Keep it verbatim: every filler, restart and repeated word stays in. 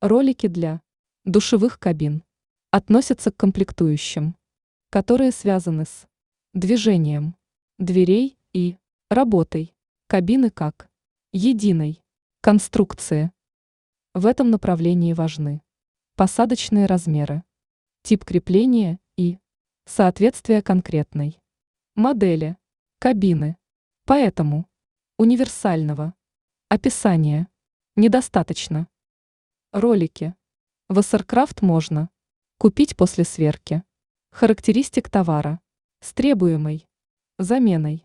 Ролики для душевых кабин относятся к комплектующим, которые связаны с движением дверей и работой кабины как единой конструкции. В этом направлении важны посадочные размеры, тип крепления и соответствие конкретной модели кабины. Поэтому универсального описания недостаточно. Ролики Wasserkraft можно купить после сверки характеристик товара с требуемой заменой.